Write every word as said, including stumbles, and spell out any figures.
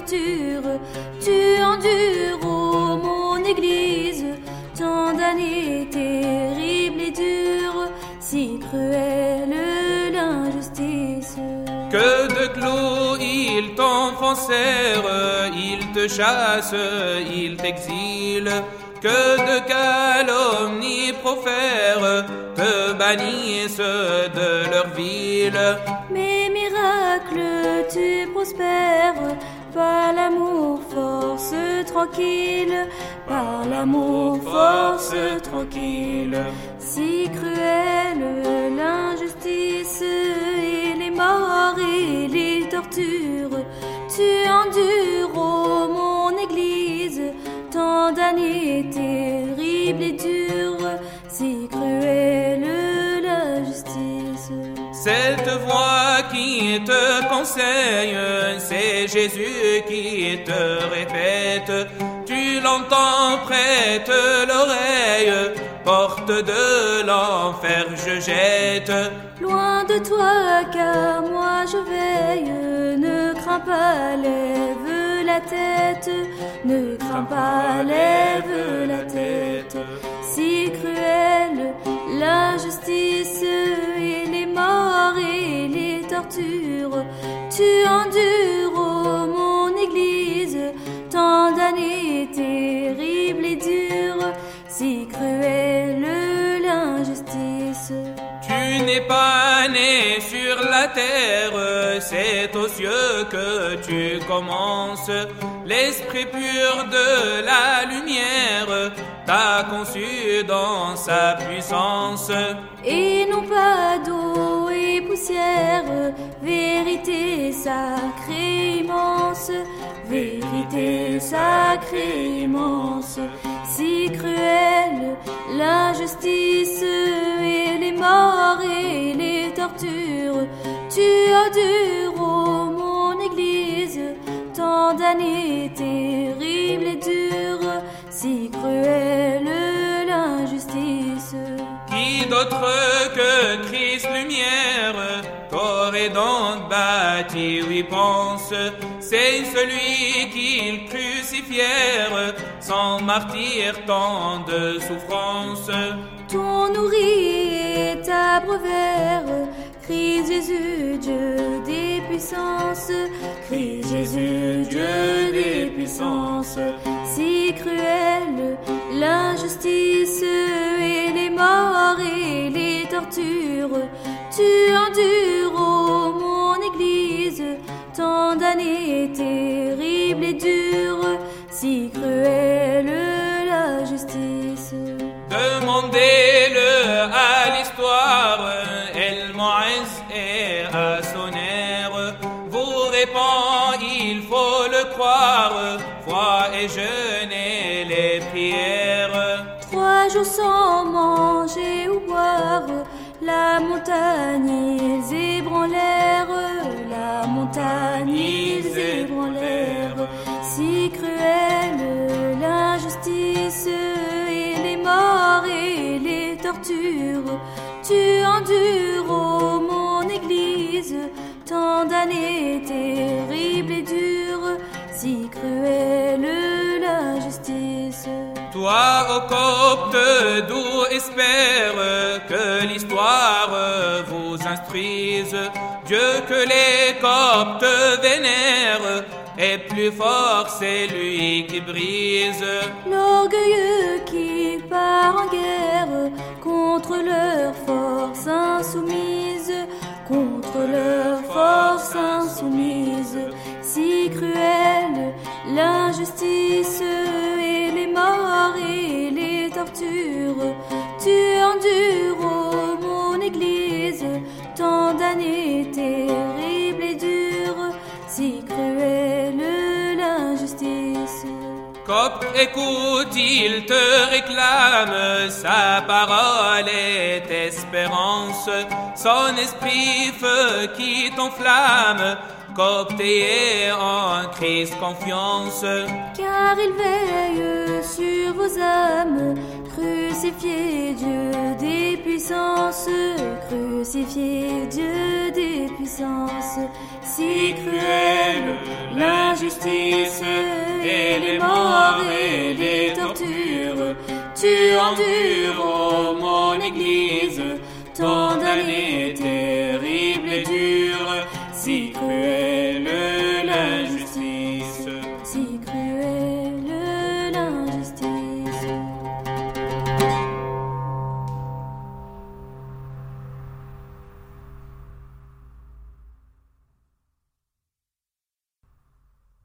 tortures. Tu endures, ô mon Église, tant d'années terribles et dures, si cruelle l'injustice. Que de clous ils t'enfoncèrent, ils te chassent, ils t'exilent. Que de calomnies profèrent, te bannissent de leur ville. Mes miracles, tu prospères, par l'amour force tranquille, par l'amour force tranquille. Si cruelle l'injustice et les morts et les tortures, tu endures, ô mon Église, tant d'années terribles et dures, si cruelle l'injustice. Cette voix qui te conseille, c'est Jésus qui te répète. Tu l'entends, prête l'oreille, porte de l'enfer je jette. Loin de toi, car moi je veille, ne crains pas, lève la tête, ne crains pas, lève la tête. Si cruelle l'injustice et les morts et les tortures, tu endures, ô mon Église, tant d'années terribles et dures, si cruelle l'injustice. Tu n'es pas né sur la terre, c'est aux cieux que tu commences. L'esprit pur de la lumière t'a conçu dans sa puissance. Et non pas d'eau et poussière, vérité sacrée immense, vérité sacrée immense. Si cruelle l'injustice et les morts et les tortures, tu endures, ô mon Église, tant d'années terribles et dures, si cruelle l'injustice. Qui d'autre que Christ lumière qu'aurait donc bâti, oui pense, c'est celui qu'ils crucifièrent, sans martyr tant de souffrance. Ton nourri est abreuvaire, Christ Jésus, Dieu des puissances, Christ Jésus, Dieu des puissances. Si cruelle l'injustice et les morts et les tortures, tu endures, ô mon Église, tant d'années terribles et dures, si cruelle l'injustice. Demandez-le à l'histoire, El Moïse et à son air, vous répond, il faut le croire, foi et jeûne et les prières. Trois jours sans manger ou boire, la montagne ils ébranlèrent, la montagne ils ébranlèrent. Si cruelle l'injustice et les morts et les tortures, tu endures, ô mon Église, tant d'années terribles et dures, si cruelle l'injustice. Toi, ô Copte, d'où espère que l'histoire vous instruise, Dieu que les Coptes vénèrent est plus fort, c'est lui qui brise l'orgueilleux qui part en guerre contre leur force insoumise, contre leur force insoumise. Si cruelle l'injustice et les morts et les tortures, tu endures, ô mon Église, tant d'années terribles et dures, si cruelle l'injustice. Copte, écoute, il te réclame, sa parole est espérance, son esprit feu qui t'enflamme, copter en Christ confiance. Car il veille sur vos âmes, crucifiez Dieu des puissances, crucifiez Dieu des puissances. Si cruelle l'injustice et les morts et les tortures, tu endures, ô mon Église, tant d'années